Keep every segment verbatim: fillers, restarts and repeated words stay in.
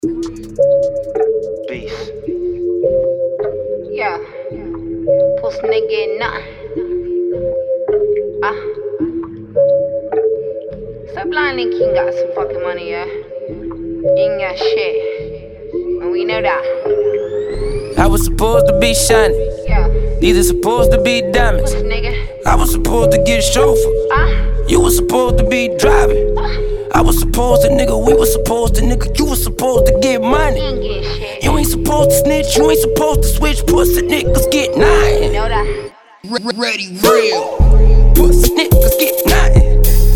Beast. Yeah. Pussy nigga get nothing. Ah. Stop lying, nigga. You ain't got some fucking money, yeah. You ain't got shit. And we know that. I was supposed to be shining. Yeah. These are supposed to be diamonds. Pussy nigga. I was supposed to get a chauffeur. Ah. You was supposed to be driving. I was supposed to, nigga, we was supposed to, nigga, you was supposed to get money. You ain't get shit. You ain't supposed to snitch, you ain't supposed to switch, pussy niggas get nine. You know that. Ready, real. Pussy niggas get nine.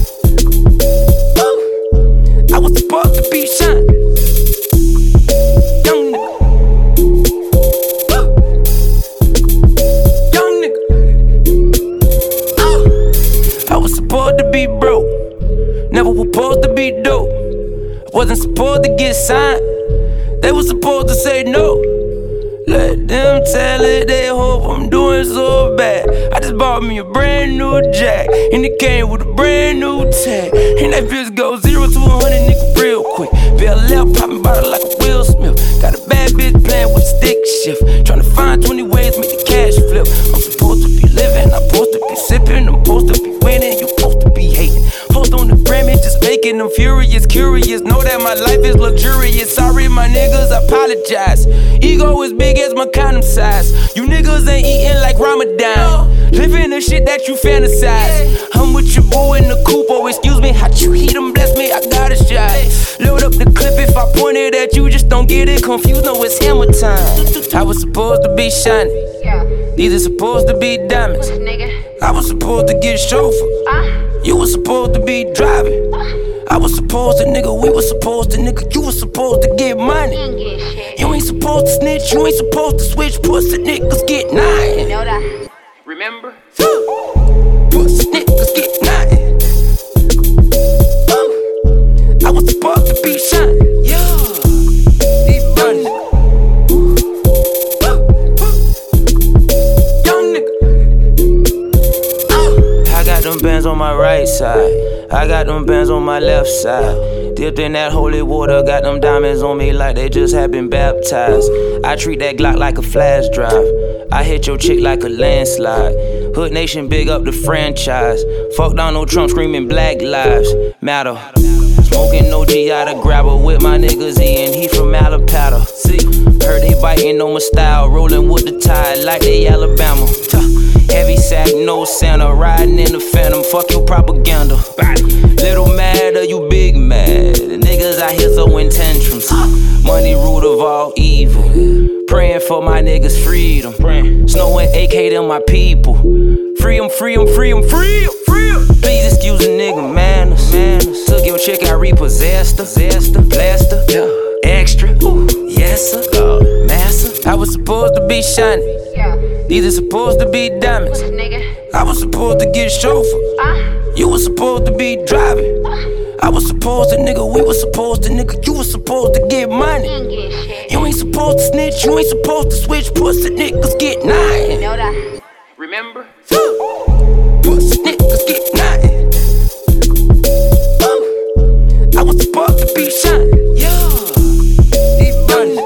Ooh. I was supposed to be shining. Young nigga. Ooh. Young nigga. Ooh. I was supposed to be broke. Never was supposed to be dope. Wasn't supposed to get signed. They was supposed to say no. Let them tell it, they hope I'm doing so bad. I just bought me a brand new jack, and it came with a brand new tag. And that bitch go zero to one hundred, nigga, real quick. B L L popping bottle like a Will Smith. Got a bad bitch playing with a stick shift. Tryna find twenty ways to make the cash flip. I'm supposed to be living, I'm supposed to be sipping, I'm supposed to be winning, you supposed to be hating. Post on the gram, it just making them furious, curious. Know that my life is luxurious. Sorry, my niggas, I apologize. Ego is big as my condom size. You niggas ain't eating like Ramadan. Living the shit that you fantasize. I'm with your boy in the coupe, oh excuse me. How you heat them, bless me, I got a shot. Load up the clip if I point it at you, just don't get it confused. No, it's hammer time. I was supposed to be shining. Yeah. These are supposed to be diamonds. Pussy nigga. I was supposed to get a chauffeur. Ah. You was supposed to be driving. I was supposed to, nigga, we was supposed to, nigga, you was supposed to get money. You ain't get shit. You ain't supposed to snitch, you ain't supposed to switch, pussy niggas get nine. You know that. Remember? Pussy niggas get nine. I was supposed to be shining. Yeah. Deep running. Young nigga. I got them bands on my right side. I got them bands on my left side. Dipped in that holy water, got them diamonds on me like they just have been baptized. I treat that Glock like a flash drive. I hit your chick like a landslide. Hood Nation, big up the franchise. Fuck Donald Trump screaming Black Lives Matter. Smoking O G out of grabber with my niggas E and he from Alabama. See, heard they biting on my style, rolling with the tide like they Alabama. Heavy sack, no Santa, riding in the Phantom, fuck your propaganda. Little mad or you big mad, the niggas out here throwing tantrums. Money root of all evil, praying for my niggas' freedom. Snow and A K, them my people. Free 'em, free 'em, free 'em, free 'em, free 'em. Please excuse a nigga manners, manners. Took your chick, I repossessed her, zest her, blessed her, yeah. Extra, ooh, yes sir, God, massa. I was supposed to be shining. Yeah. These are supposed to be diamonds. Pussy nigga. I was supposed to get a chauffeur. Ah. You was supposed to be driving. I was supposed to, nigga, we was supposed to, nigga, you was supposed to get money. You ain't get shit. You ain't supposed to snitch, you ain't supposed to switch, pussy niggas get nine. You know that. Remember? Pussy niggas get nine. Ooh. I was supposed to be shining. Yeah. Deep running.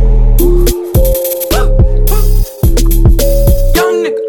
Young nigga.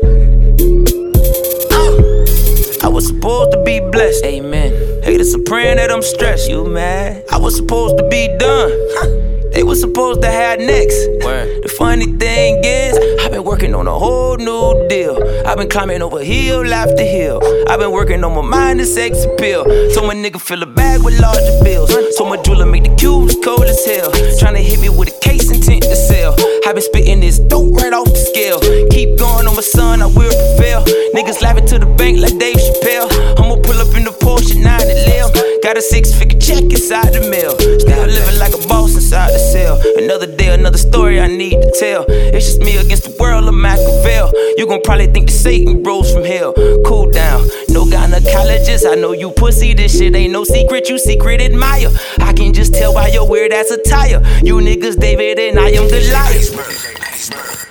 I was supposed to be blessed. Amen. Haters are praying that I'm stressed. You mad? I was supposed to be done. They was supposed to have next. Word. The funny thing is, I've been working on a whole new deal. I've been climbing over hill after hill. I've been working on my mind and sex appeal. So my nigga fill a bag with larger bills. So my jeweler make the cubes cold as hell. Tryna hit me with a case intent to sell. I've been spitting this dope right off the scale. Keep going on my son, I will prevail. Niggas laughing to the bank like Dave Chappelle. I'ma pull up in the Porsche nine eleven. Got a six-figure check inside the mail. Still living like a boss inside the cell. Another day, another story I need to tell. It's just me against the world of Machiavelli. You gon' probably think that Satan rose from hell. Cool down, no gynecologist. I know you pussy, this shit ain't no secret. You secret admire. I can just tell by your weird ass attire. You niggas David and I am Goliath.